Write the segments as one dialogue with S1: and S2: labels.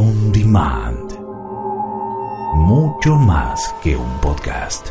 S1: On Demand. Mucho más que un podcast.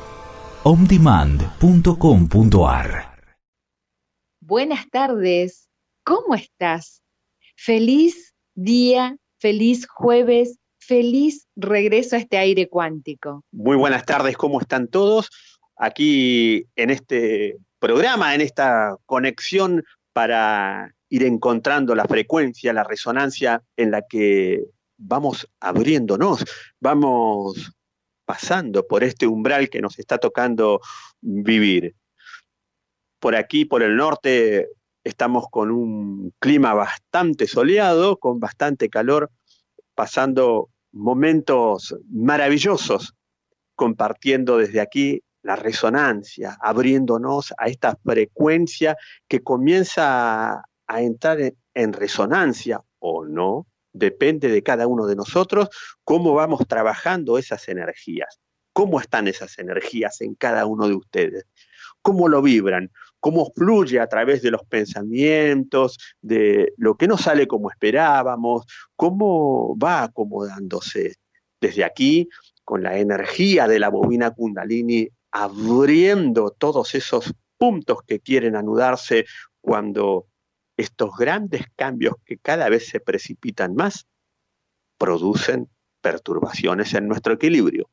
S1: ondemand.com.ar.
S2: Buenas tardes, ¿cómo estás? Feliz día, feliz jueves, feliz regreso a este aire cuántico.
S3: Muy buenas tardes, ¿cómo están todos? Aquí en este programa, en esta conexión para ir encontrando la frecuencia, la resonancia en la que vamos abriéndonos, vamos pasando por este umbral que nos está tocando vivir. Por aquí, por el norte, estamos con un clima bastante soleado, con bastante calor, pasando momentos maravillosos, compartiendo desde aquí la resonancia, abriéndonos a esta frecuencia que comienza a entrar en resonancia o no, depende de cada uno de nosotros, cómo vamos trabajando esas energías, cómo están esas energías en cada uno de ustedes, cómo lo vibran, cómo fluye a través de los pensamientos, de lo que no sale como esperábamos, cómo va acomodándose desde aquí, con la energía de la bobina Kundalini, abriendo todos esos puntos que quieren anudarse cuando estos grandes cambios que cada vez se precipitan más producen perturbaciones en nuestro equilibrio.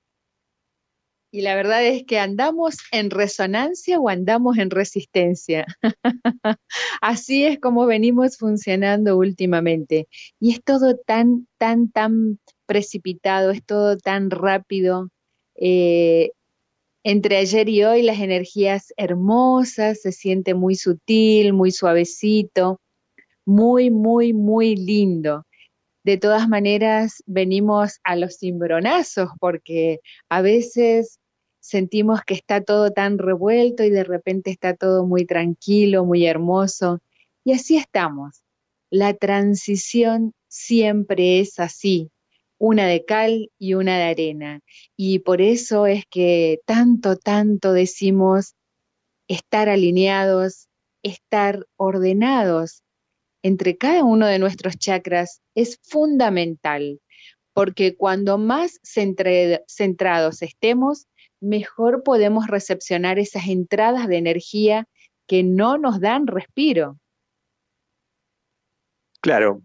S2: Y la verdad es que andamos en resonancia o andamos en resistencia. Así es como venimos funcionando últimamente. Y es todo tan precipitado, es todo tan rápido. Entre ayer y hoy las energías hermosas, se siente muy sutil, muy suavecito, muy lindo. De todas maneras, venimos a los cimbronazos porque a veces sentimos que está todo tan revuelto y de repente está todo muy tranquilo, muy hermoso. Y así estamos. La transición siempre es así, una de cal y una de arena. Y por eso es que tanto decimos estar alineados, estar ordenados entre cada uno de nuestros chakras es fundamental, porque cuando más centrados estemos, mejor podemos recepcionar esas entradas de energía que no nos dan respiro.
S3: Claro,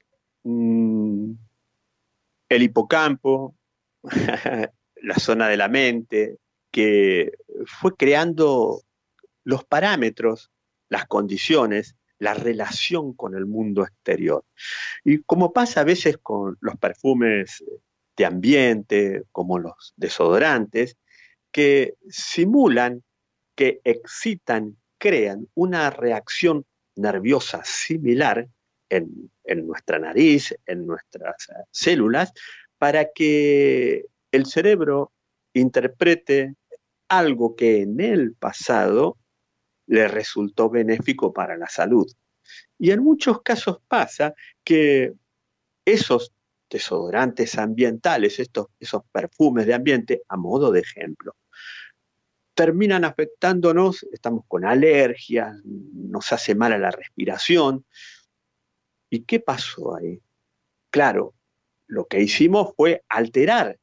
S3: el hipocampo, la zona de la mente, que fue creando los parámetros, las condiciones, la relación con el mundo exterior. Y como pasa a veces con los perfumes de ambiente, como los desodorantes, que simulan, que excitan, crean una reacción nerviosa similar en nuestra nariz, en nuestras células, para que el cerebro interprete algo que en el pasado le resultó benéfico para la salud. Y en muchos casos pasa que esos desodorantes ambientales, esos perfumes de ambiente, a modo de ejemplo, terminan afectándonos, estamos con alergias, nos hace mal a la respiración. ¿Y qué pasó ahí? Claro, lo que hicimos fue alterar,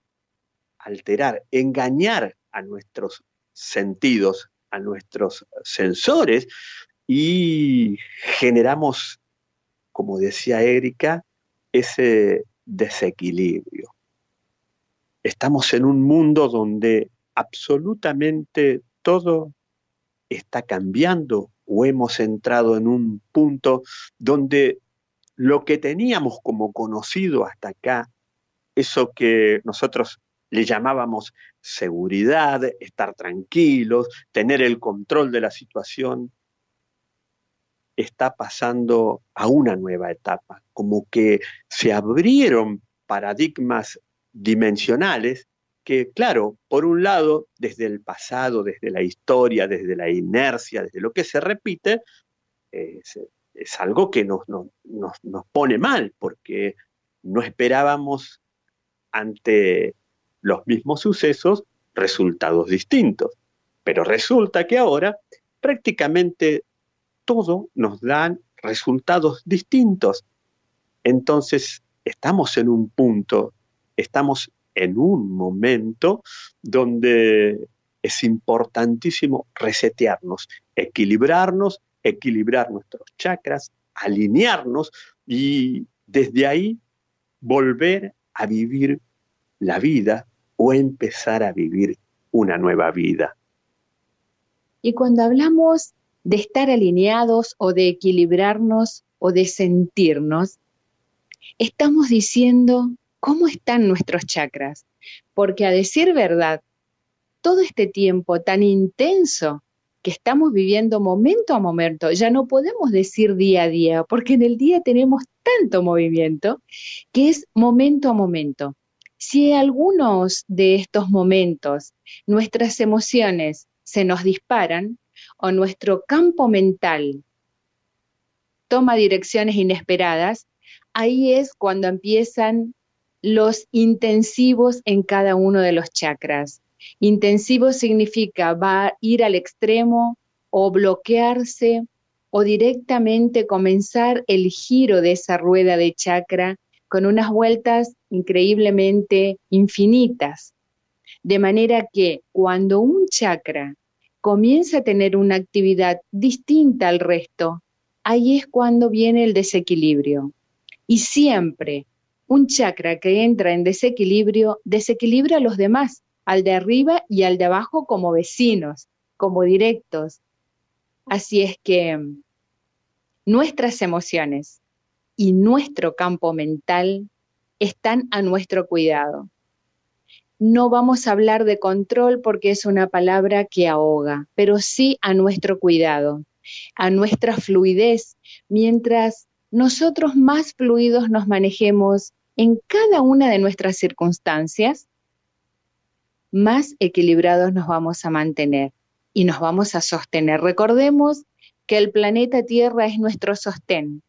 S3: engañar a nuestros sentidos, a nuestros sensores, y generamos, como decía Erika, ese desequilibrio. Estamos en un mundo donde absolutamente todo está cambiando, o hemos entrado en un punto donde lo que teníamos como conocido hasta acá, eso que nosotros le llamábamos seguridad, estar tranquilos, tener el control de la situación, está pasando a una nueva etapa, como que se abrieron paradigmas dimensionales que, claro, por un lado, desde el pasado, desde la historia, desde la inercia, desde lo que se repite, es algo que nos pone mal, porque no esperábamos ante los mismos sucesos resultados distintos. Pero resulta que ahora prácticamente todo nos dan resultados distintos. Entonces, estamos en un punto, estamos en un momento donde es importantísimo resetearnos, equilibrar nuestros chakras, alinearnos y desde ahí volver a vivir la vida o empezar a vivir una nueva vida.
S2: Y cuando hablamos de estar alineados o de equilibrarnos o de sentirnos, estamos diciendo cómo están nuestros chakras. Porque a decir verdad, todo este tiempo tan intenso que estamos viviendo momento a momento, ya no podemos decir día a día, porque en el día tenemos tanto movimiento que es momento a momento. Si algunos de estos momentos nuestras emociones se nos disparan o nuestro campo mental toma direcciones inesperadas, ahí es cuando empiezan los intensivos en cada uno de los chakras. Intensivo significa va a ir al extremo o bloquearse o directamente comenzar el giro de esa rueda de chakra con unas vueltas increíblemente infinitas. De manera que cuando un chakra comienza a tener una actividad distinta al resto, ahí es cuando viene el desequilibrio. Y siempre un chakra que entra en desequilibrio desequilibra a los demás, al de arriba y al de abajo como vecinos, como directos. Así es que nuestras emociones y nuestro campo mental están a nuestro cuidado. No vamos a hablar de control porque es una palabra que ahoga, pero sí a nuestro cuidado, a nuestra fluidez, mientras nosotros más fluidos nos manejemos en cada una de nuestras circunstancias, más equilibrados nos vamos a mantener y nos vamos a sostener. Recordemos que el planeta Tierra es nuestro sostén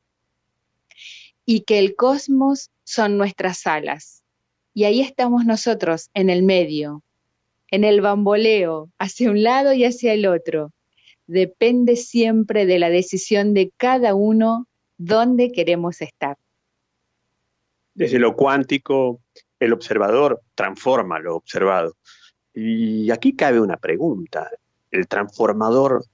S2: y que el cosmos son nuestras alas. Y ahí estamos nosotros en el medio, en el bamboleo, hacia un lado y hacia el otro. Depende siempre de la decisión de cada uno dónde queremos estar.
S3: Desde lo cuántico, el observador transforma lo observado. Y aquí cabe una pregunta. ¿El transformador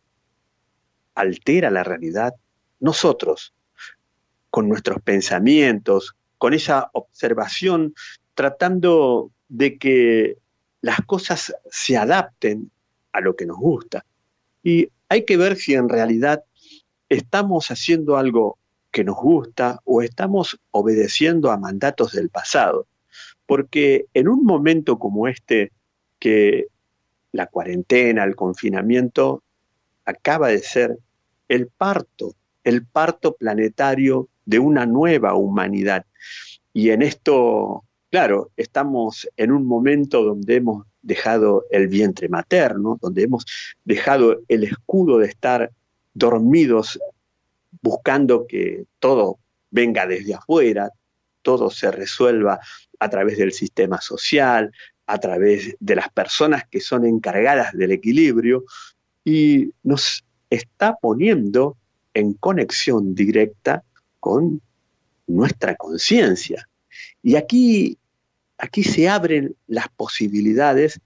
S3: altera la realidad? Nosotros, con nuestros pensamientos, con esa observación, tratando de que las cosas se adapten a lo que nos gusta. Y hay que ver si en realidad estamos haciendo algo que nos gusta o estamos obedeciendo a mandatos del pasado. Porque en un momento como este, que la cuarentena, el confinamiento, acaba de ser el parto planetario de una nueva humanidad. Y en esto, claro, estamos en un momento donde hemos dejado el vientre materno, donde hemos dejado el escudo de estar dormidos buscando que todo venga desde afuera, todo se resuelva a través del sistema social, a través de las personas que son encargadas del equilibrio, y nos está poniendo en conexión directa con nuestra conciencia. Y aquí se abren las posibilidades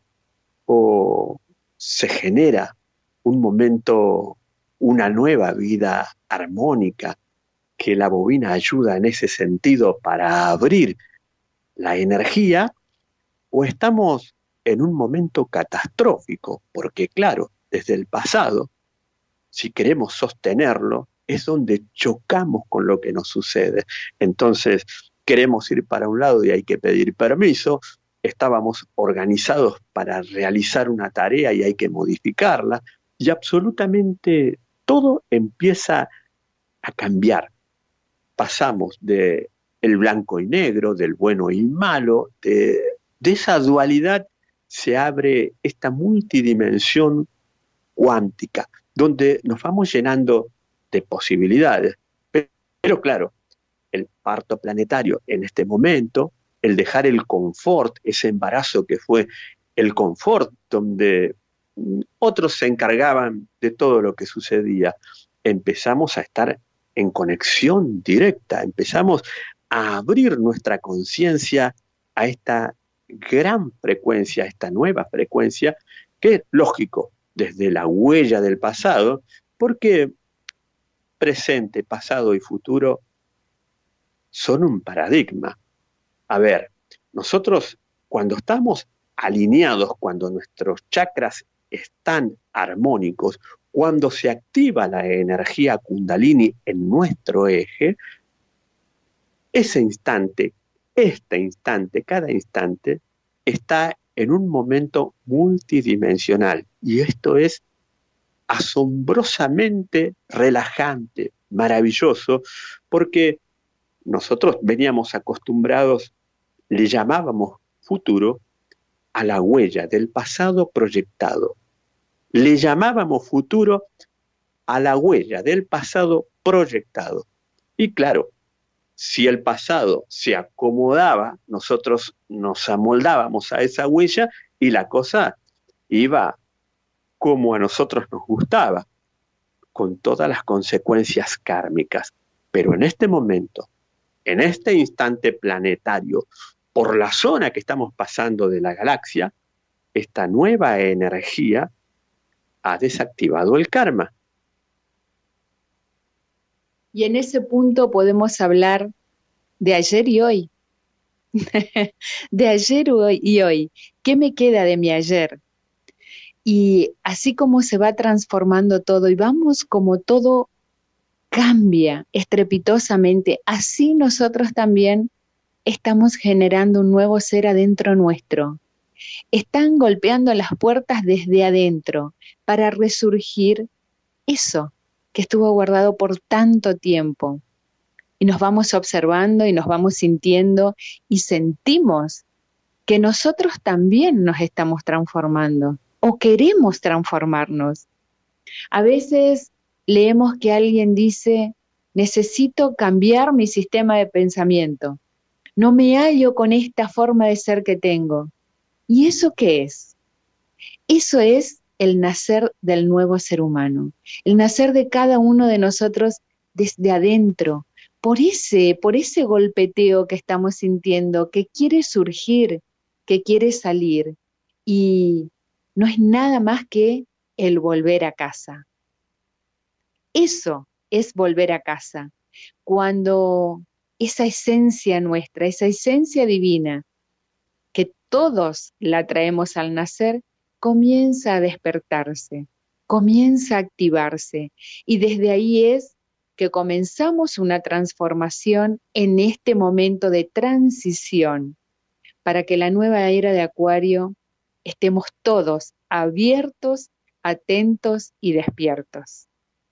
S3: o se genera un momento, una nueva vida armónica, que la bobina ayuda en ese sentido para abrir la energía, o estamos en un momento catastrófico, porque claro, desde el pasado, si queremos sostenerlo, es donde chocamos con lo que nos sucede. Entonces, queremos ir para un lado y hay que pedir permiso, estábamos organizados para realizar una tarea y hay que modificarla, y absolutamente todo empieza a cambiar. Pasamos de el blanco y negro, del bueno y malo, de esa dualidad se abre esta multidimensión cuántica, donde nos vamos llenando de posibilidades. Pero claro, el parto planetario en este momento, el dejar el confort, ese embarazo que fue el confort, donde otros se encargaban de todo lo que sucedía, empezamos a estar en conexión directa, empezamos a abrir nuestra conciencia a esta gran frecuencia, a esta nueva frecuencia, que es lógico, desde la huella del pasado, porque presente, pasado y futuro son un paradigma. A ver, nosotros cuando estamos alineados, cuando nuestros chakras están armónicos, cuando se activa la energía Kundalini en nuestro eje, ese instante, este instante, cada instante, está en un momento multidimensional. Y esto es asombrosamente relajante, maravilloso, porque nosotros veníamos acostumbrados, le llamábamos futuro, a la huella del pasado proyectado. Le llamábamos futuro a la huella del pasado proyectado. Y claro, si el pasado se acomodaba, nosotros nos amoldábamos a esa huella y la cosa iba como a nosotros nos gustaba, con todas las consecuencias kármicas. Pero en este momento, en este instante planetario, por la zona que estamos pasando de la galaxia, esta nueva energía ha desactivado el karma.
S2: Y en ese punto podemos hablar de ayer y hoy. De ayer y hoy. ¿Qué me queda de mi ayer? Y así como se va transformando todo y vamos como todo cambia estrepitosamente, así nosotros también estamos generando un nuevo ser adentro nuestro. Están golpeando las puertas desde adentro para resurgir eso que estuvo guardado por tanto tiempo. Y nos vamos observando y nos vamos sintiendo y sentimos que nosotros también nos estamos transformando o queremos transformarnos. A veces leemos que alguien dice, necesito cambiar mi sistema de pensamiento. No me hallo con esta forma de ser que tengo. ¿Y eso qué es? Eso es el nacer del nuevo ser humano, el nacer de cada uno de nosotros desde adentro, por ese golpeteo que estamos sintiendo, que quiere surgir, que quiere salir, y no es nada más que el volver a casa. Eso es volver a casa, cuando esa esencia nuestra, esa esencia divina, que todos la traemos al nacer, comienza a despertarse, comienza a activarse, y desde ahí es que comenzamos una transformación en este momento de transición, para que la nueva era de Acuario estemos todos abiertos, atentos y despiertos.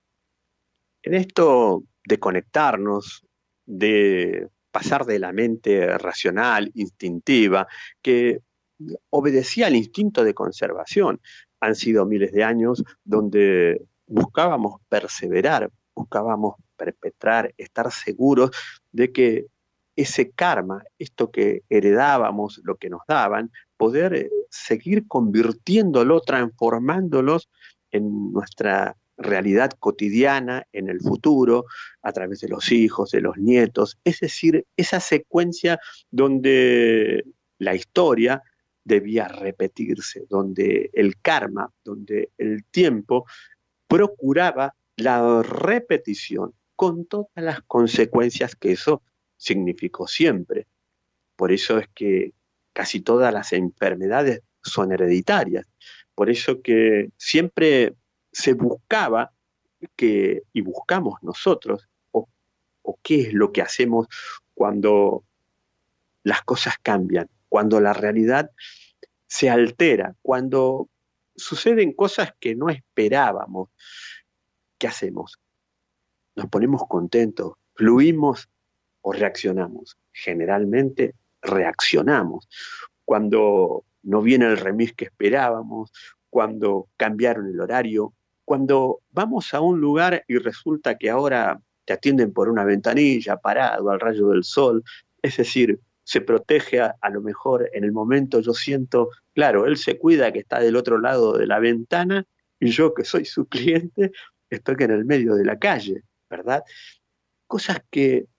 S3: En esto de conectarnos, de pasar de la mente racional, instintiva, que obedecía al instinto de conservación, han sido miles de años donde buscábamos perseverar, buscábamos perpetrar, estar seguros de que ese karma, esto que heredábamos, lo que nos daban, poder seguir convirtiéndolo, transformándolos en nuestra realidad cotidiana, en el futuro, a través de los hijos, de los nietos, es decir, esa secuencia donde la historia debía repetirse, donde el karma, donde el tiempo procuraba la repetición con todas las consecuencias que eso significó siempre. Por eso es que casi todas las enfermedades son hereditarias. Por eso que siempre se buscaba y buscamos nosotros, o qué es lo que hacemos cuando las cosas cambian, cuando la realidad se altera, cuando suceden cosas que no esperábamos. ¿Qué hacemos? Nos ponemos contentos, fluimos o reaccionamos. Generalmente reaccionamos. Cuando no viene el remis que esperábamos, cuando cambiaron el horario, cuando vamos a un lugar y resulta que ahora te atienden por una ventanilla, parado al rayo del sol, es decir, se protege a lo mejor en el momento, yo siento, claro, él se cuida que está del otro lado de la ventana y yo que soy su cliente estoy en el medio de la calle, ¿verdad? Cosas que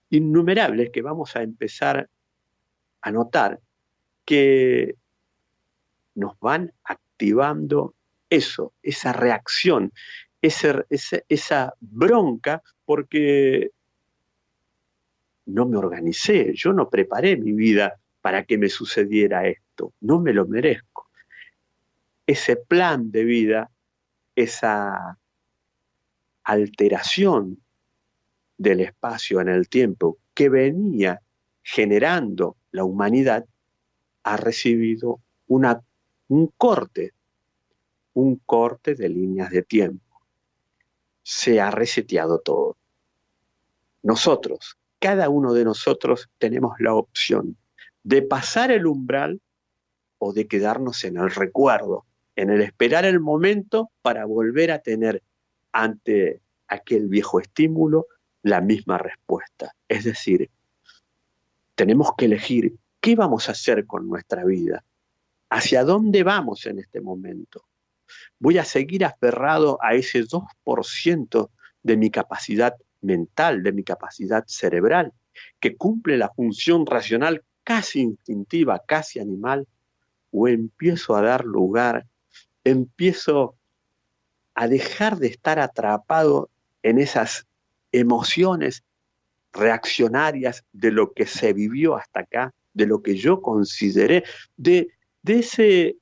S3: innumerables que vamos a empezar a notar que nos van activando eso, esa reacción, esa bronca, porque no me organicé, yo no preparé mi vida para que me sucediera esto, no me lo merezco. Ese plan de vida, esa alteración del espacio en el tiempo que venía generando la humanidad, ha recibido un corte de líneas de tiempo. Se ha reseteado todo. Nosotros, cada uno de nosotros, tenemos la opción de pasar el umbral o de quedarnos en el recuerdo, en el esperar el momento para volver a tener ante aquel viejo estímulo la misma respuesta. Es decir, tenemos que elegir qué vamos a hacer con nuestra vida, hacia dónde vamos en este momento. Voy a seguir aferrado a ese 2% de mi capacidad mental, de mi capacidad cerebral, que cumple la función racional casi instintiva, casi animal, o empiezo a dar lugar, empiezo a dejar de estar atrapado en esas emociones reaccionarias de lo que se vivió hasta acá, de lo que yo consideré, de ese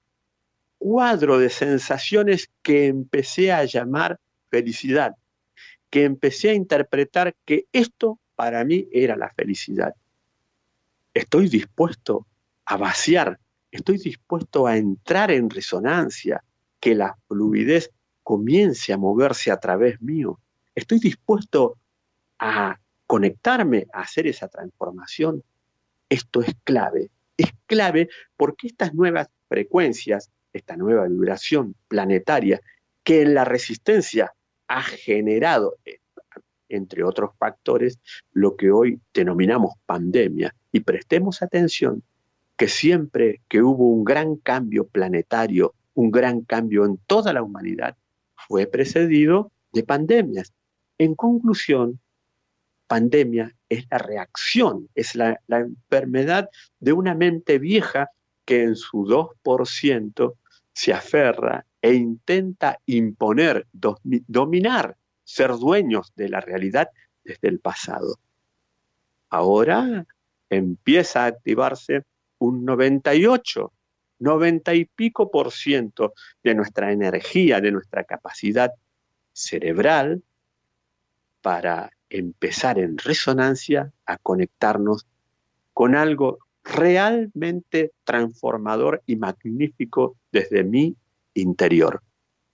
S3: cuadro de sensaciones que empecé a llamar felicidad, que empecé a interpretar que esto para mí era la felicidad. Estoy dispuesto a vaciar, estoy dispuesto a entrar en resonancia, que la fluidez comience a moverse a través mío. Estoy dispuesto a conectarme, a hacer esa transformación. Esto es clave porque estas nuevas frecuencias, esta nueva vibración planetaria que en la resistencia ha generado, entre otros factores, lo que hoy denominamos pandemia. Y prestemos atención que siempre que hubo un gran cambio planetario, un gran cambio en toda la humanidad, fue precedido de pandemias. En conclusión, pandemia es la reacción, es la enfermedad de una mente vieja que en su 2% se aferra e intenta imponer, dominar, ser dueños de la realidad desde el pasado. Ahora empieza a activarse un 98, 90 y pico % de nuestra energía, de nuestra capacidad cerebral para empezar en resonancia a conectarnos con algo realmente transformador y magnífico desde mi interior.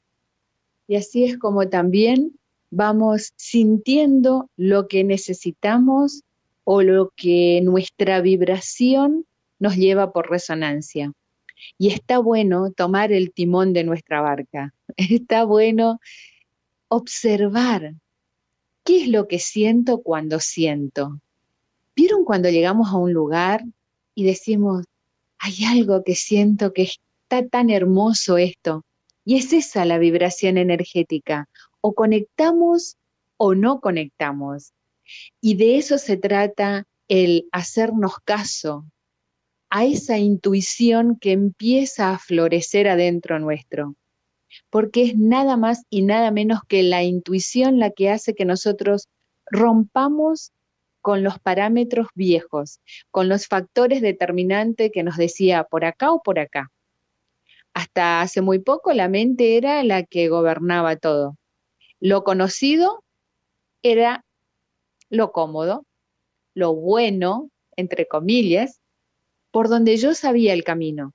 S2: Y así es como también vamos sintiendo lo que necesitamos o lo que nuestra vibración nos lleva por resonancia. Y está bueno tomar el timón de nuestra barca, está bueno observar qué es lo que siento cuando siento. ¿Vieron cuando llegamos a un lugar y decimos, hay algo que siento que está tan hermoso esto? Y es esa la vibración energética. O conectamos o no conectamos. Y de eso se trata el hacernos caso a esa intuición que empieza a florecer adentro nuestro. Porque es nada más y nada menos que la intuición la que hace que nosotros rompamos con los parámetros viejos, con los factores determinantes que nos decía por acá o por acá. Hasta hace muy poco la mente era la que gobernaba todo. Lo conocido era lo cómodo, lo bueno, entre comillas, por donde yo sabía el camino.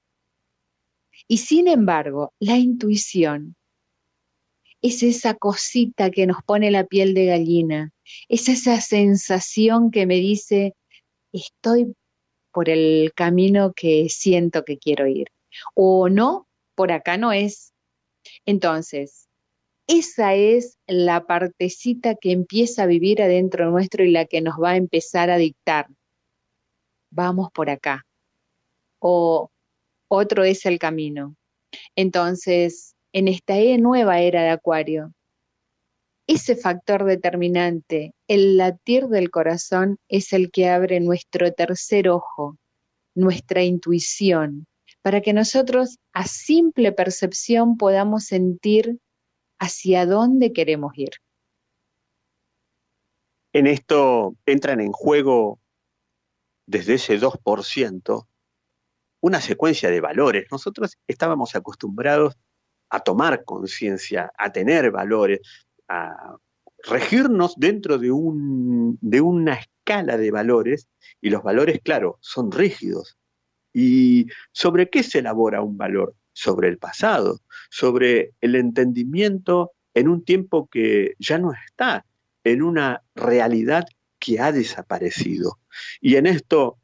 S2: Y sin embargo, la intuición es esa cosita que nos pone la piel de gallina, es esa sensación que me dice, estoy por el camino que siento que quiero ir. O no, por acá no es. Entonces, esa es la partecita que empieza a vivir adentro nuestro y la que nos va a empezar a dictar. Vamos por acá. O otro es el camino. Entonces, en esta nueva era de Acuario, ese factor determinante, el latir del corazón, es el que abre nuestro tercer ojo, nuestra intuición, para que nosotros a simple percepción podamos sentir hacia dónde queremos ir.
S3: En esto entran en juego, desde ese 2%, una secuencia de valores. Nosotros estábamos acostumbrados a tomar conciencia, a tener valores, a regirnos dentro de una escala de valores, y los valores, claro, son rígidos. ¿Y sobre qué se elabora un valor? Sobre el pasado, sobre el entendimiento en un tiempo que ya no está, en una realidad que ha desaparecido. Y en esto,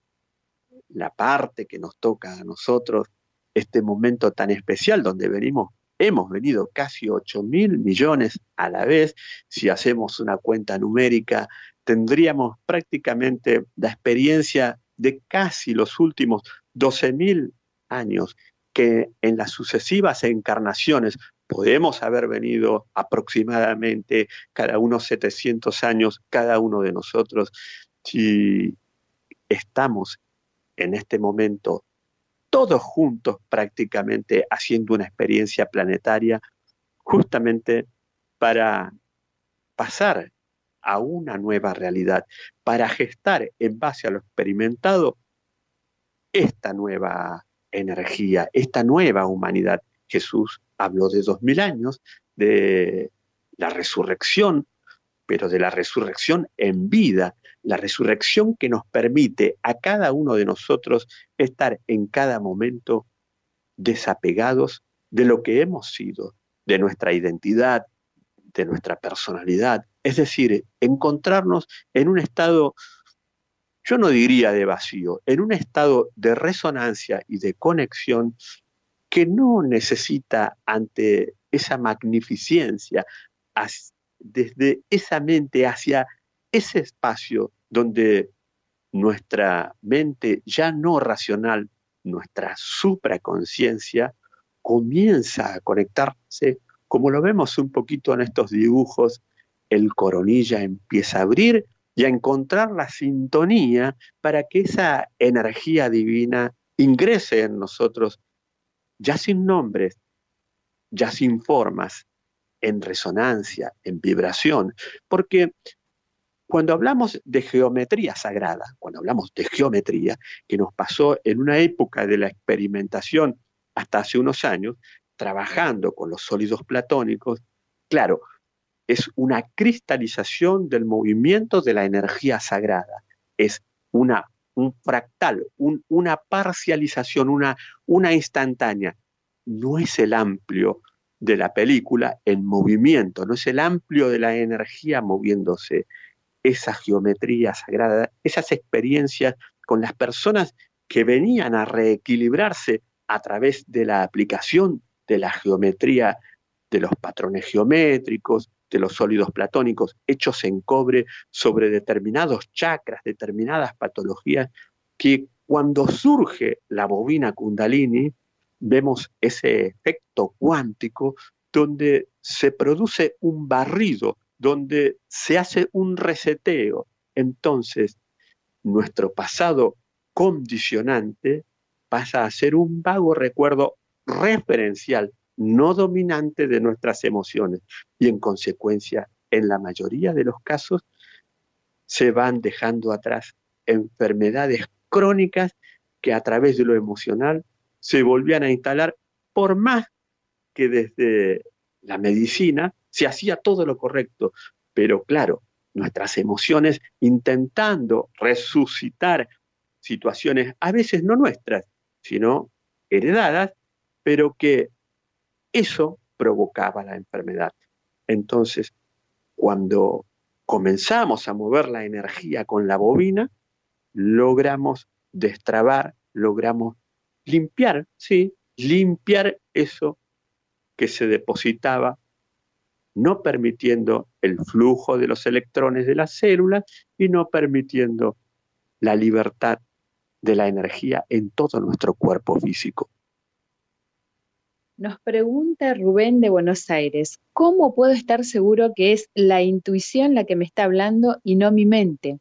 S3: la parte que nos toca a nosotros, este momento tan especial donde hemos venido casi 8.000 millones a la vez. Si hacemos una cuenta numérica, tendríamos prácticamente la experiencia de casi los últimos 12.000 años, que en las sucesivas encarnaciones podemos haber venido aproximadamente cada unos 700 años, cada uno de nosotros. Si estamos en este momento todos juntos prácticamente haciendo una experiencia planetaria, justamente para pasar a una nueva realidad, para gestar en base a lo experimentado esta nueva energía, esta nueva humanidad. Jesús habló de 2000 años, de la resurrección, pero de la resurrección en vida, la resurrección que nos permite a cada uno de nosotros estar en cada momento desapegados de lo que hemos sido, de nuestra identidad, de nuestra personalidad. Es decir, encontrarnos en un estado, yo no diría de vacío, en un estado de resonancia y de conexión que no necesita, ante esa magnificencia, desde esa mente hacia ese espacio donde nuestra mente ya no racional, nuestra supraconciencia, comienza a conectarse, como lo vemos un poquito en estos dibujos. El coronilla empieza a abrir y a encontrar la sintonía para que esa energía divina ingrese en nosotros, ya sin nombres, ya sin formas, en resonancia, en vibración. Porque cuando hablamos de geometría sagrada, cuando hablamos de geometría, que nos pasó en una época de la experimentación hasta hace unos años, trabajando con los sólidos platónicos, claro, es una cristalización del movimiento de la energía sagrada, es un fractal, una parcialización, una instantánea. No es el amplio de la película en movimiento, no es el amplio de la energía moviéndose. Esa geometría sagrada, esas experiencias con las personas que venían a reequilibrarse a través de la aplicación de la geometría, de los patrones geométricos, de los sólidos platónicos hechos en cobre sobre determinados chakras, determinadas patologías, que cuando surge la bobina Kundalini, vemos ese efecto cuántico donde se produce un barrido, donde se hace un reseteo. Entonces, nuestro pasado condicionante pasa a ser un vago recuerdo referencial, no dominante de nuestras emociones. Y en consecuencia, en la mayoría de los casos, se van dejando atrás enfermedades crónicas que a través de lo emocional se volvían a instalar, por más que desde la medicina se hacía todo lo correcto. Pero claro, nuestras emociones intentando resucitar situaciones a veces no nuestras, sino heredadas, pero que eso provocaba la enfermedad. Entonces, cuando comenzamos a mover la energía con la bobina, logramos destrabar, logramos limpiar, sí, limpiar eso que se depositaba, no permitiendo el flujo de los electrones de las células y no permitiendo la libertad de la energía en todo nuestro cuerpo físico.
S2: Nos pregunta Rubén de Buenos Aires, ¿cómo puedo estar seguro que es la intuición la que me está hablando y no mi mente?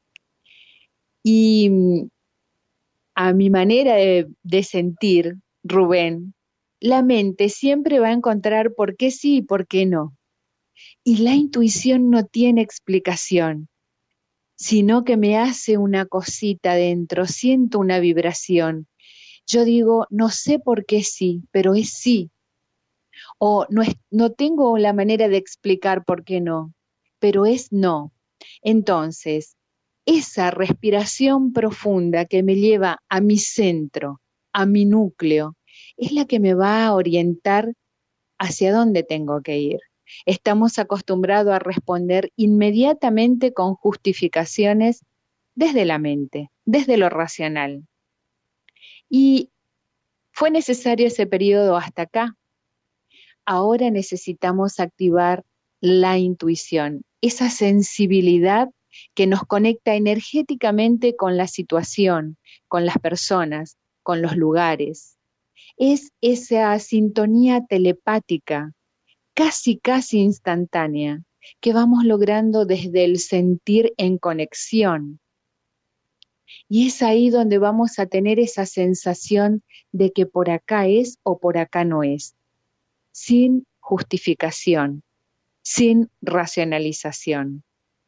S2: Y a mi manera de sentir, Rubén, la mente siempre va a encontrar por qué sí y por qué no. Y la intuición no tiene explicación, sino que me hace una cosita dentro, siento una vibración. Yo digo, no sé por qué sí, pero es sí. O no, no tengo la manera de explicar por qué no, pero es no. Entonces, esa respiración profunda que me lleva a mi centro, a mi núcleo, es la que me va a orientar hacia dónde tengo que ir. Estamos acostumbrados a responder inmediatamente con justificaciones desde la mente, desde lo racional. Y fue necesario ese periodo hasta acá. Ahora necesitamos activar la intuición, esa sensibilidad que nos conecta energéticamente con la situación, con las personas, con los lugares. Es esa sintonía telepática, casi instantánea, que vamos logrando desde el sentir en conexión. Y es ahí donde vamos a tener esa sensación de que por acá es o por acá no es, sin justificación, sin racionalización.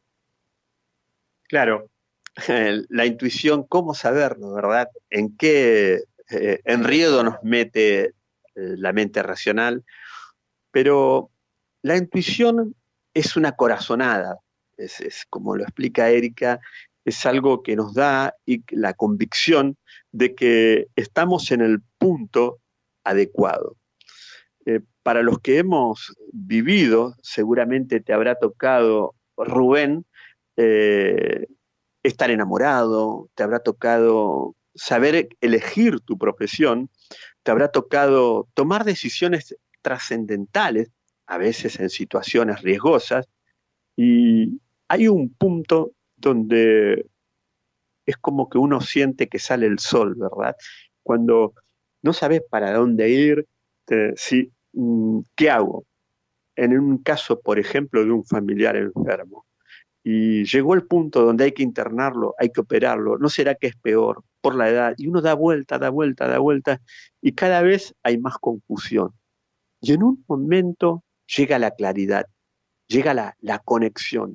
S3: Claro, la intuición, ¿cómo saberlo, verdad? ¿En qué enredo nos mete la mente racional? Pero la intuición es una corazonada, es como lo explica Erika, es algo que nos da la convicción de que estamos en el punto adecuado. Para los que hemos vivido, seguramente te habrá tocado, Rubén, estar enamorado, te habrá tocado saber elegir tu profesión, te habrá tocado tomar decisiones trascendentales, a veces en situaciones riesgosas, y hay un punto donde es como que uno siente que sale el sol, ¿verdad? Cuando no sabes para dónde ir, ¿qué hago? En un caso, por ejemplo, de un familiar enfermo, y llegó el punto donde hay que internarlo, hay que operarlo, ¿no será que es peor por la edad? Y uno da vuelta, da vuelta, da vuelta, y cada vez hay más confusión. Y en un momento llega la claridad, llega la conexión.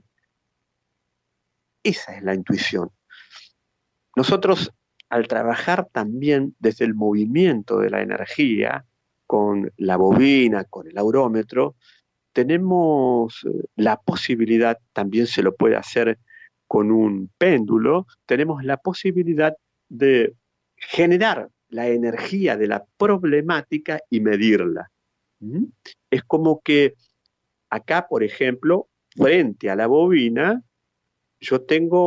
S3: Esa es la intuición. Nosotros, al trabajar también desde el movimiento de la energía, con la bobina, con el aurómetro, tenemos la posibilidad, también se lo puede hacer con un péndulo, tenemos la posibilidad de generar la energía de la problemática y medirla. Es como que acá, por ejemplo, frente a la bobina, yo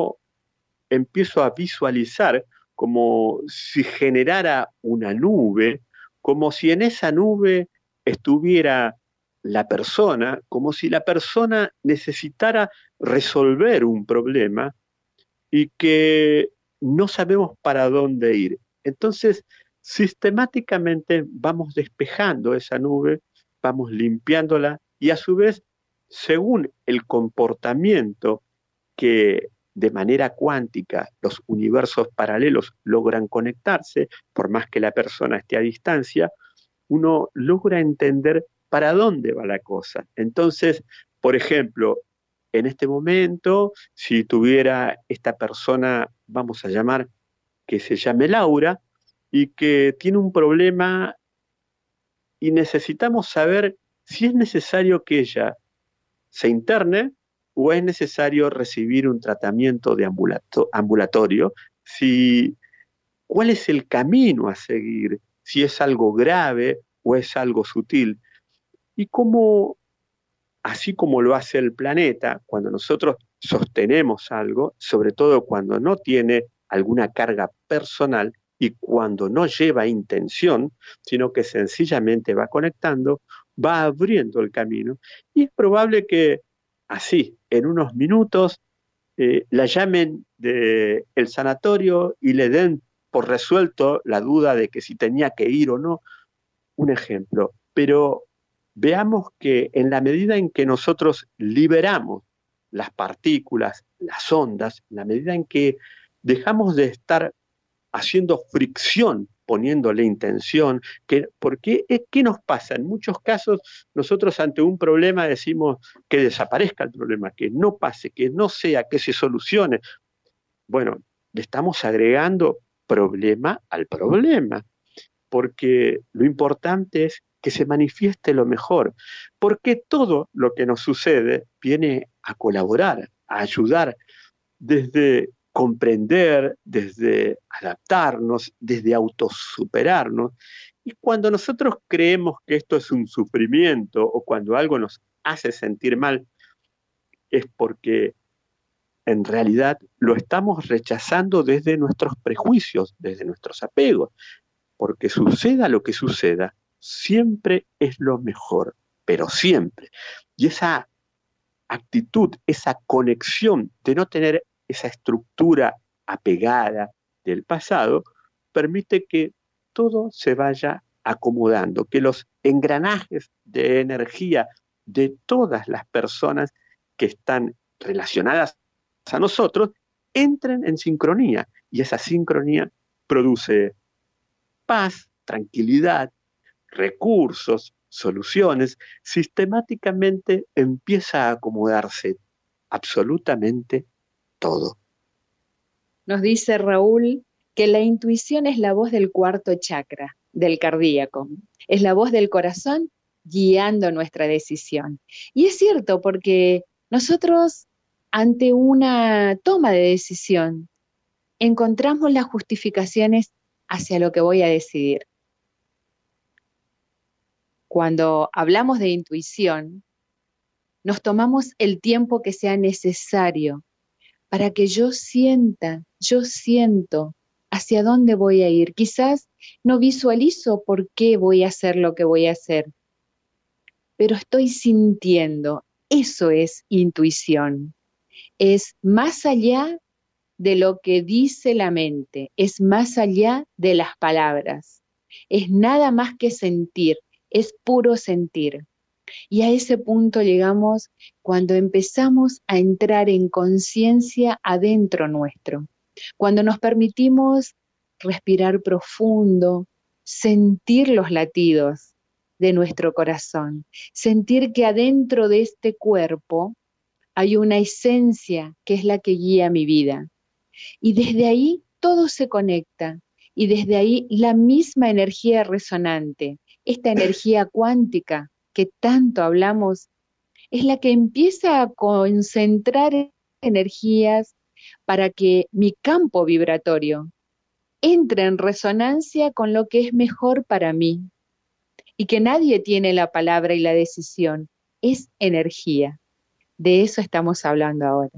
S3: empiezo a visualizar como si generara una nube, como si en esa nube estuviera la persona, como si la persona necesitara resolver un problema y que no sabemos para dónde ir. Entonces, sistemáticamente vamos despejando esa nube, vamos limpiándola y a su vez, según el comportamiento que de manera cuántica los universos paralelos logran conectarse, por más que la persona esté a distancia, uno logra entender para dónde va la cosa. Entonces, por ejemplo, en este momento, si tuviera esta persona, vamos a llamar, que se llame Laura, y que tiene un problema y necesitamos saber si es necesario que ella se interne o es necesario recibir un tratamiento de ambulatorio, cuál es el camino a seguir, si es algo grave o es algo sutil. Y cómo, así como lo hace el planeta, cuando nosotros sostenemos algo, sobre todo cuando no tiene alguna carga personal y cuando no lleva intención, sino que sencillamente va conectando, va abriendo el camino. Y es probable que así, en unos minutos, la llamen del sanatorio y le den por resuelto la duda de que si tenía que ir o no. un ejemplo, pero veamos que en la medida en que nosotros liberamos las partículas, las ondas, en la medida en que dejamos de estar haciendo fricción, poniéndole intención, ¿qué nos pasa? En muchos casos nosotros ante un problema decimos que desaparezca el problema, que no pase, que no sea, que se solucione. Bueno, le estamos agregando problema al problema, porque lo importante es que se manifieste lo mejor, porque todo lo que nos sucede viene a colaborar, a ayudar, desde comprender, desde adaptarnos, desde autosuperarnos. Y cuando nosotros creemos que esto es un sufrimiento o cuando algo nos hace sentir mal, es porque en realidad lo estamos rechazando desde nuestros prejuicios, desde nuestros apegos, porque suceda lo que suceda, siempre es lo mejor, pero siempre. Y esa actitud, esa conexión de no tener esa estructura apegada del pasado, permite que todo se vaya acomodando, que los engranajes de energía de todas las personas que están relacionadas a nosotros entren en sincronía, y esa sincronía produce paz, tranquilidad, recursos, soluciones. Sistemáticamente empieza a acomodarse absolutamente todo.
S2: Nos dice Raúl que la intuición es la voz del cuarto chakra, del cardíaco. Es la voz del corazón guiando nuestra decisión. Y es cierto, porque nosotros, ante una toma de decisión, encontramos las justificaciones hacia lo que voy a decidir. Cuando hablamos de intuición, nos tomamos el tiempo que sea necesario para que yo siento hacia dónde voy a ir. Quizás no visualizo por qué voy a hacer lo que voy a hacer, pero estoy sintiendo. Eso es intuición. Es más allá de lo que dice la mente, es más allá de las palabras. Es nada más que sentir, es puro sentir. Y a ese punto llegamos cuando empezamos a entrar en conciencia adentro nuestro, cuando nos permitimos respirar profundo, sentir los latidos de nuestro corazón, sentir que adentro de este cuerpo hay una esencia que es la que guía mi vida. Y desde ahí todo se conecta, y desde ahí la misma energía resonante, esta energía cuántica que tanto hablamos, es la que empieza a concentrar energías para que mi campo vibratorio entre en resonancia con lo que es mejor para mí. Y que nadie tiene la palabra y la decisión, es energía. De eso estamos hablando ahora.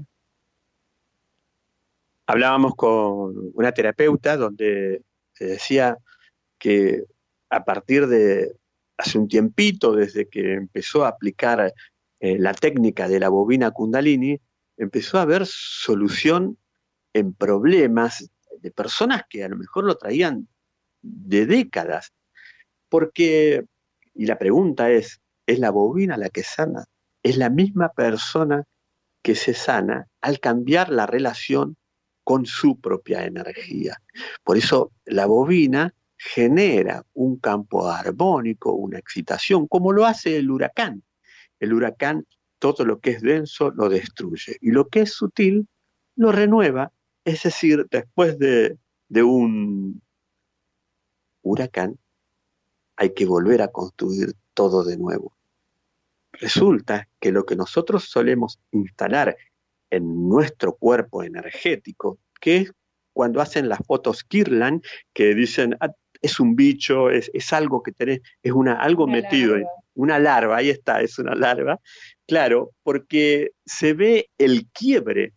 S3: Hablábamos con una terapeuta donde se decía que a partir de hace un tiempito, desde que empezó a aplicar la técnica de la bobina Kundalini, empezó a haber solución en problemas de personas que a lo mejor lo traían de décadas. Porque, y la pregunta es la bobina la que sana? Es la misma persona que se sana al cambiar la relación con su propia energía. Por eso la bobina genera un campo armónico, una excitación, como lo hace el huracán. El huracán, todo lo que es denso lo destruye, y lo que es sutil lo renueva. Es decir, después de un huracán hay que volver a construir todo de nuevo. Resulta que lo que nosotros solemos instalar en nuestro cuerpo energético, que es cuando hacen las fotos Kirlian, que dicen, es un bicho, es algo que tenés, es algo una metido, una larva, ahí está, es una larva. Claro, porque se ve el quiebre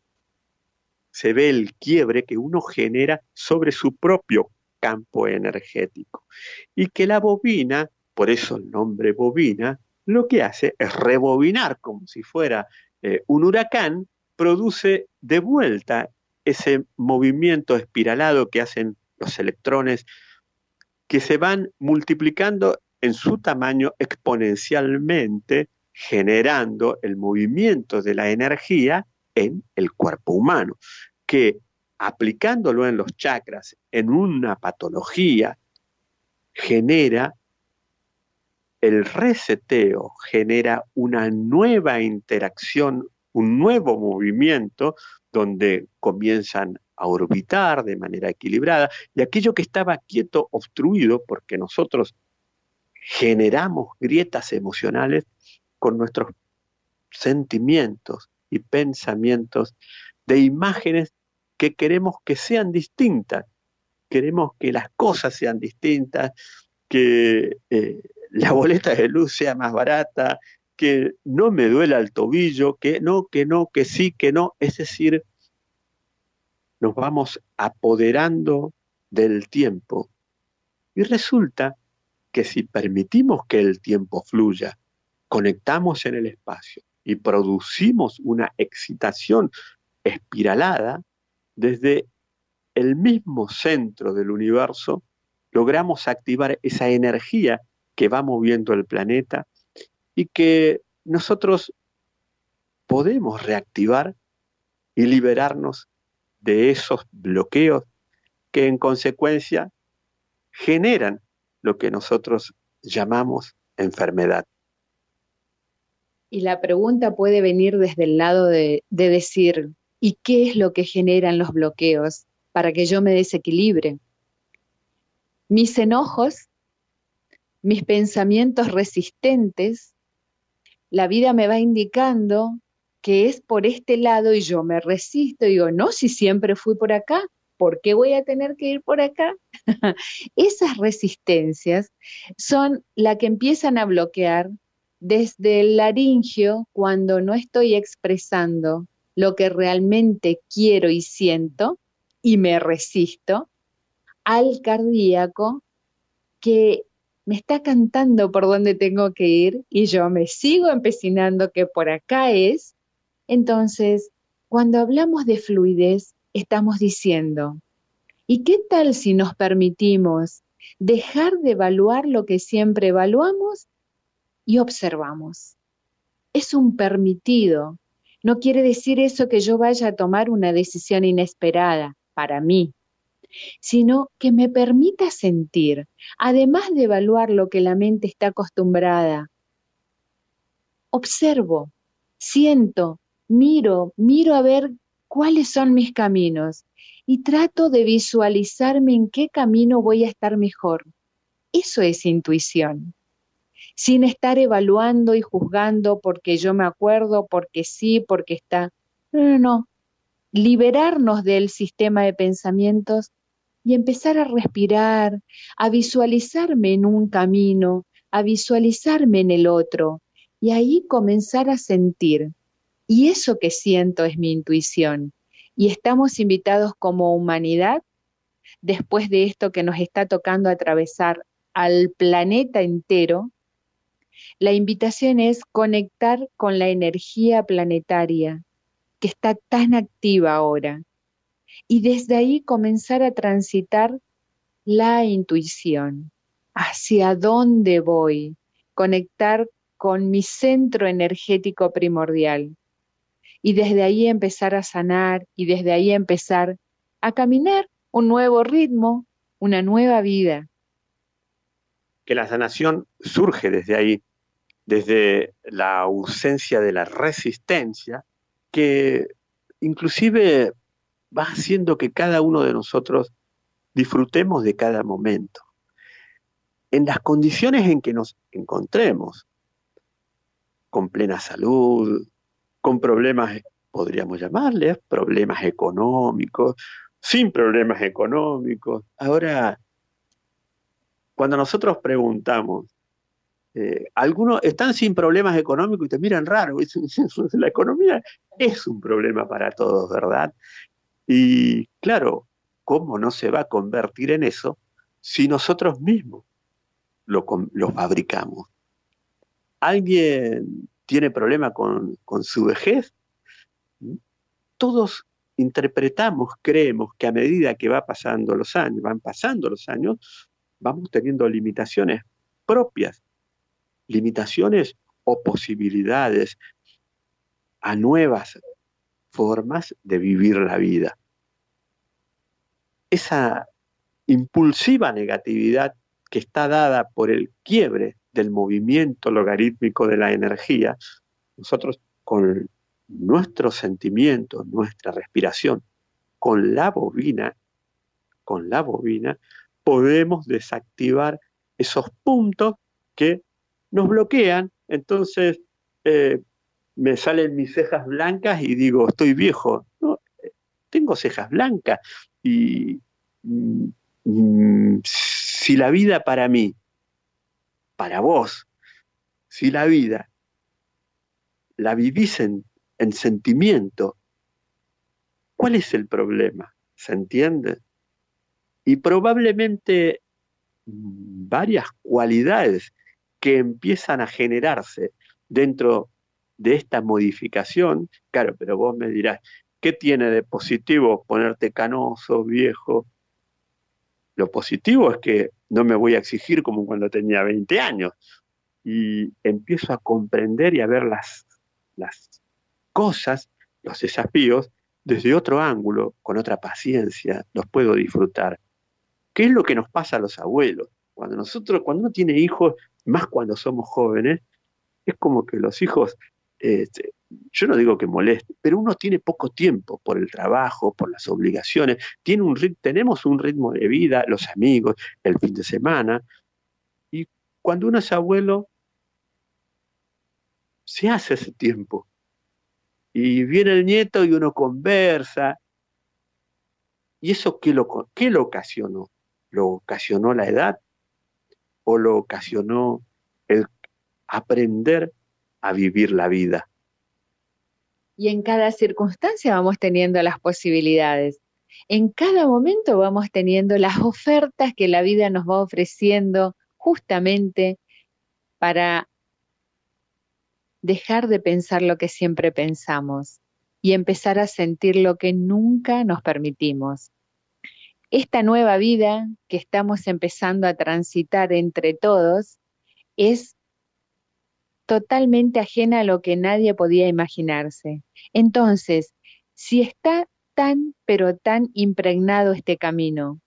S3: que uno genera sobre su propio campo energético. Y que la bobina, por eso el nombre bobina, lo que hace es rebobinar como si fuera un huracán, produce de vuelta ese movimiento espiralado que hacen los electrones, que se van multiplicando en su tamaño exponencialmente, generando el movimiento de la energía en el cuerpo humano, que aplicándolo en los chakras, en una patología, genera el reseteo, genera una nueva interacción, un nuevo movimiento donde comienzan a orbitar de manera equilibrada, y aquello que estaba quieto, obstruido, porque nosotros generamos grietas emocionales con nuestros sentimientos y pensamientos de imágenes que queremos que sean distintas, queremos que las cosas sean distintas, que la boleta de luz sea más barata, que no me duela el tobillo, que no, que sí, que no. Es decir, nos vamos apoderando del tiempo. Y resulta que si permitimos que el tiempo fluya, conectamos en el espacio y producimos una excitación espiralada, desde el mismo centro del universo logramos activar esa energía que va moviendo el planeta y que nosotros podemos reactivar y liberarnos de esos bloqueos que en consecuencia generan lo que nosotros llamamos enfermedad.
S2: Y la pregunta puede venir desde el lado de decir, ¿y qué es lo que generan los bloqueos para que yo me desequilibre? Mis enojos, mis pensamientos resistentes, la vida me va indicando que es por este lado y yo me resisto, digo, no, si siempre fui por acá, ¿por qué voy a tener que ir por acá? Esas resistencias son las que empiezan a bloquear desde el laringio cuando no estoy expresando lo que realmente quiero y siento y me resisto, al cardíaco que me está cantando por dónde tengo que ir y yo me sigo empecinando que por acá es. Entonces, cuando hablamos de fluidez, estamos diciendo, ¿y qué tal si nos permitimos dejar de evaluar lo que siempre evaluamos y observamos? Es un permitido. No quiere decir eso que yo vaya a tomar una decisión inesperada para mí, sino que me permita sentir, además de evaluar lo que la mente está acostumbrada. Observo, siento, miro a ver cuáles son mis caminos y trato de visualizarme en qué camino voy a estar mejor. Eso es intuición. Sin estar evaluando y juzgando porque yo me acuerdo, porque sí, porque está. No. Liberarnos del sistema de pensamientos y empezar a respirar, a visualizarme en un camino, a visualizarme en el otro, y ahí comenzar a sentir. Y eso que siento es mi intuición. Y estamos invitados como humanidad, después de esto que nos está tocando atravesar al planeta entero, la invitación es conectar con la energía planetaria que está tan activa ahora y desde ahí comenzar a transitar la intuición. ¿Hacia dónde voy? Conectar con mi centro energético primordial y desde ahí empezar a sanar y desde ahí empezar a caminar un nuevo ritmo, una nueva vida.
S3: Que la sanación surge desde ahí, desde la ausencia de la resistencia, que inclusive va haciendo que cada uno de nosotros disfrutemos de cada momento. En las condiciones en que nos encontremos, con plena salud, con problemas, podríamos llamarles, problemas económicos, sin problemas económicos. Ahora, cuando nosotros preguntamos, algunos están sin problemas económicos y te miran raro. La economía es un problema para todos, ¿verdad? Y claro, ¿cómo no se va a convertir en eso si nosotros mismos lo fabricamos? ¿Alguien tiene problema con su vejez? Todos interpretamos, creemos que a medida que van pasando los años, vamos teniendo limitaciones propias limitaciones o posibilidades a nuevas formas de vivir la vida. Esa impulsiva negatividad que está dada por el quiebre del movimiento logarítmico de la energía, nosotros con nuestros sentimientos, nuestra respiración, con la bobina, podemos desactivar esos puntos que nos bloquean. Entonces me salen mis cejas blancas y digo, estoy viejo. No, tengo cejas blancas y si la vida para mí, para vos, si la vida la vivís en sentimiento, ¿cuál es el problema? ¿Se entiende? Y probablemente varias cualidades que empiezan a generarse dentro de esta modificación, claro, pero vos me dirás, ¿qué tiene de positivo ponerte canoso, viejo? Lo positivo es que no me voy a exigir como cuando tenía 20 años y empiezo a comprender y a ver las cosas, los desafíos, desde otro ángulo, con otra paciencia, los puedo disfrutar. ¿Qué es lo que nos pasa a los abuelos? Cuando uno tiene hijos, más cuando somos jóvenes, es como que los hijos, yo no digo que molesten, pero uno tiene poco tiempo por el trabajo, por las obligaciones, tenemos un ritmo de vida, los amigos, el fin de semana, y cuando uno es abuelo, se hace ese tiempo. Y viene el nieto y uno conversa. ¿Y eso qué lo ocasionó? ¿Lo ocasionó la edad? ¿O lo ocasionó el aprender a vivir la vida?
S2: Y en cada circunstancia vamos teniendo las posibilidades. En cada momento vamos teniendo las ofertas que la vida nos va ofreciendo justamente para dejar de pensar lo que siempre pensamos y empezar a sentir lo que nunca nos permitimos. Esta nueva vida que estamos empezando a transitar entre todos es totalmente ajena a lo que nadie podía imaginarse. Entonces, si está tan, pero tan impregnado este camino,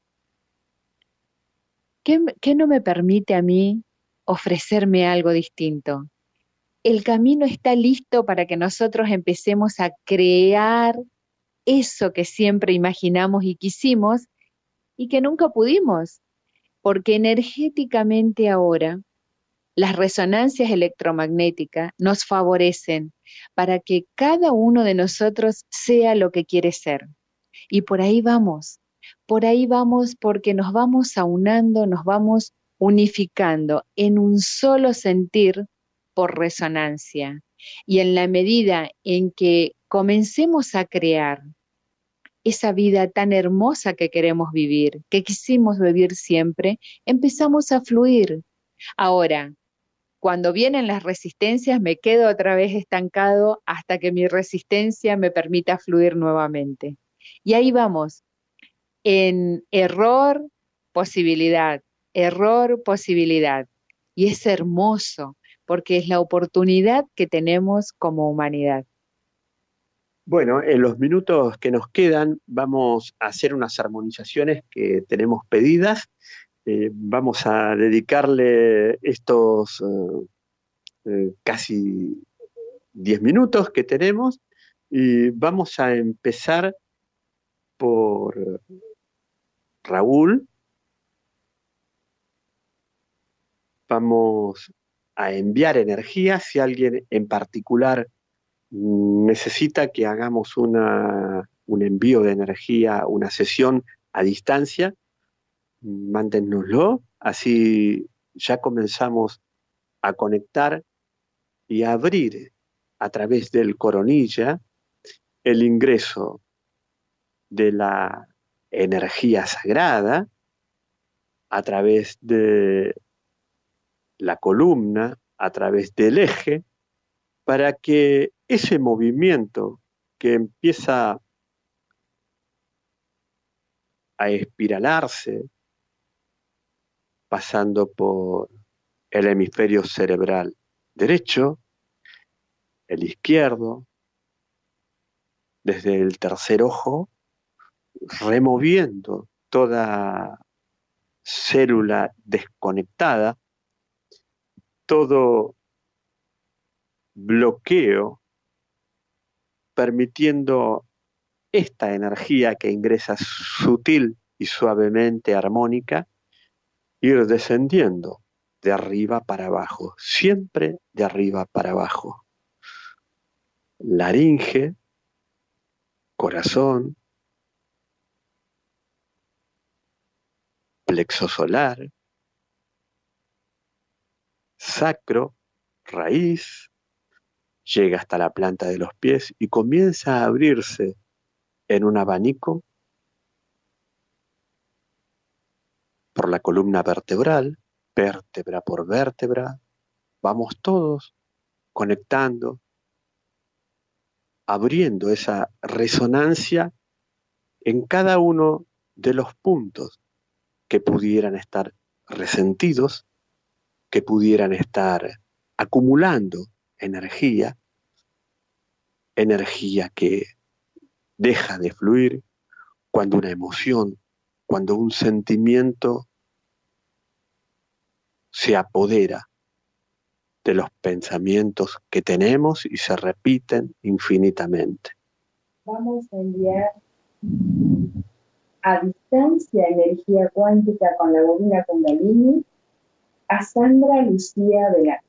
S2: ¿qué no me permite a mí ofrecerme algo distinto? El camino está listo para que nosotros empecemos a crear eso que siempre imaginamos y quisimos y que nunca pudimos, porque energéticamente ahora las resonancias electromagnéticas nos favorecen para que cada uno de nosotros sea lo que quiere ser. Y por ahí vamos porque nos vamos aunando, nos vamos unificando en un solo sentir por resonancia. Y en la medida en que comencemos a crear esa vida tan hermosa que queremos vivir, que quisimos vivir siempre, empezamos a fluir. Ahora, cuando vienen las resistencias, me quedo otra vez estancado hasta que mi resistencia me permita fluir nuevamente. Y ahí vamos, en error, posibilidad, error, posibilidad. Y es hermoso, porque es la oportunidad que tenemos como humanidad.
S3: Bueno, en los minutos que nos quedan vamos a hacer unas armonizaciones que tenemos pedidas. Vamos a dedicarle estos casi 10 minutos que tenemos y vamos a empezar por Raúl. Vamos a enviar energía. Si alguien en particular necesita que hagamos un envío de energía, una sesión a distancia, mándennoslo, así ya comenzamos a conectar y a abrir a través del coronilla el ingreso de la energía sagrada a través de la columna, a través del eje, para que ese movimiento que empieza a espiralarse, pasando por el hemisferio cerebral derecho, el izquierdo, desde el tercer ojo, removiendo toda célula desconectada, todo bloqueo, permitiendo esta energía que ingresa sutil y suavemente armónica, ir descendiendo de arriba para abajo, siempre de arriba para abajo. Laringe, corazón, plexo solar, sacro, raíz, llega hasta la planta de los pies y comienza a abrirse en un abanico por la columna vertebral, vértebra por vértebra, vamos todos conectando, abriendo esa resonancia en cada uno de los puntos que pudieran estar resentidos, que pudieran estar acumulando energía que deja de fluir cuando una emoción, cuando un sentimiento se apodera de los pensamientos que tenemos y se repiten infinitamente.
S2: Vamos a enviar a distancia energía cuántica con la bobina Kundalini a Sandra Lucía Velar.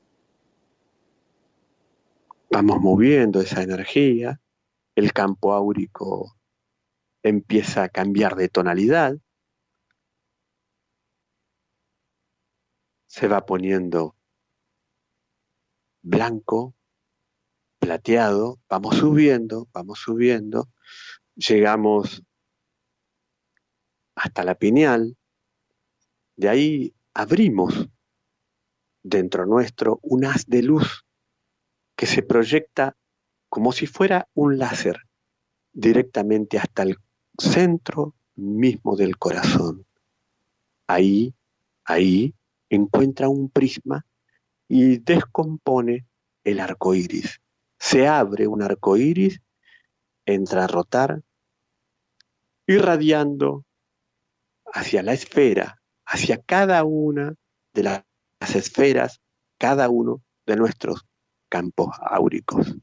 S3: Vamos moviendo esa energía, el campo áurico empieza a cambiar de tonalidad, se va poniendo blanco, plateado, vamos subiendo, llegamos hasta la pineal, de ahí abrimos dentro nuestro un haz de luz que se proyecta como si fuera un láser directamente hasta el centro mismo del corazón. Ahí encuentra un prisma y descompone el arco iris. Se abre un arco iris, entra a rotar, irradiando hacia la esfera, hacia cada una de las esferas, cada uno de nuestros campos áuricos.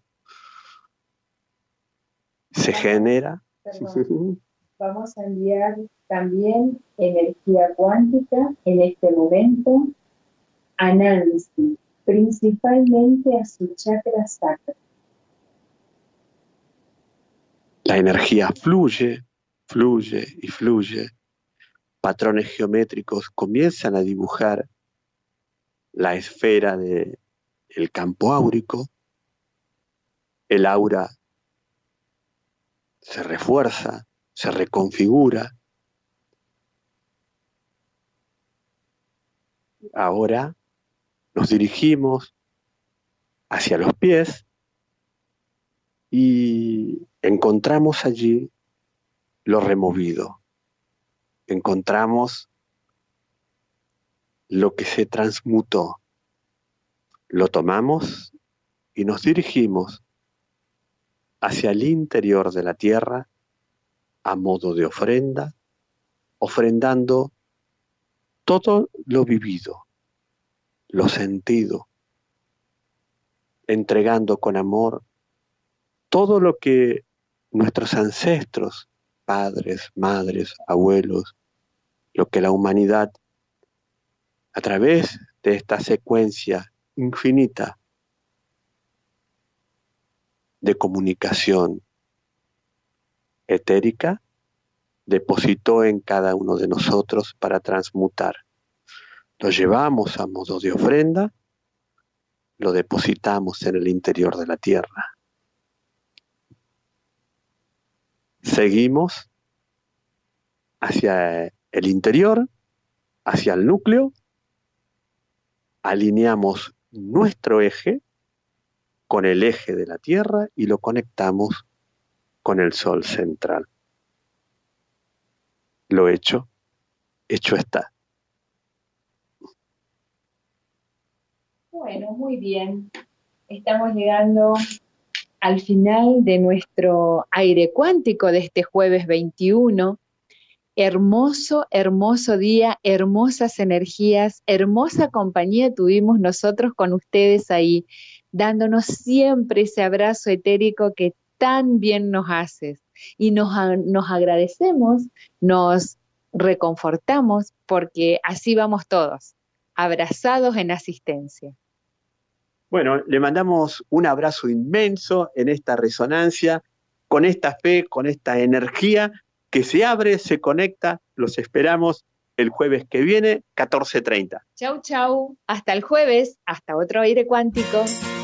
S3: Se genera.
S2: Vamos a enviar también energía cuántica en este momento a Nancy, principalmente a su chakra sacro.
S3: La energía fluye y fluye. Patrones geométricos comienzan a dibujar la esfera del campo áurico. El aura se refuerza, se reconfigura. Ahora nos dirigimos hacia los pies y encontramos allí lo removido. Encontramos lo que se transmutó. Lo tomamos y nos dirigimos hacia el interior de la tierra a modo de ofrenda, ofrendando todo lo vivido, lo sentido, entregando con amor todo lo que nuestros ancestros, padres, madres, abuelos, lo que la humanidad, a través de esta secuencia infinita de comunicación etérica, depositó en cada uno de nosotros para transmutar. Lo llevamos a modo de ofrenda, lo depositamos en el interior de la tierra. Seguimos hacia el interior, hacia el núcleo, alineamos nuestro eje con el eje de la tierra y lo conectamos con el sol central. Lo hecho está.
S2: Bueno, muy bien. Estamos llegando al final de nuestro aire cuántico de este jueves 21. Hermoso, hermoso día, hermosas energías, hermosa compañía tuvimos nosotros con ustedes ahí, dándonos siempre ese abrazo etérico que tan bien nos haces. Y nos agradecemos, nos reconfortamos, porque así vamos todos, abrazados en asistencia.
S3: Bueno, le mandamos un abrazo inmenso en esta resonancia, con esta fe, con esta energía que se abre, se conecta. Los esperamos el jueves que viene, 14:30.
S2: Chau, chau. Hasta el jueves, hasta otro aire cuántico.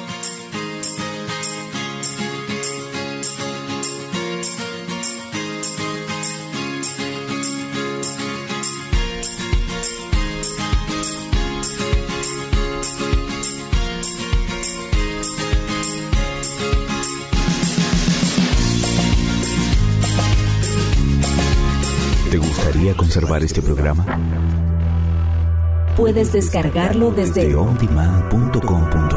S1: ¿Te gustaría conservar este programa?
S4: Puedes descargarlo desde
S1: ondemand.com.ar.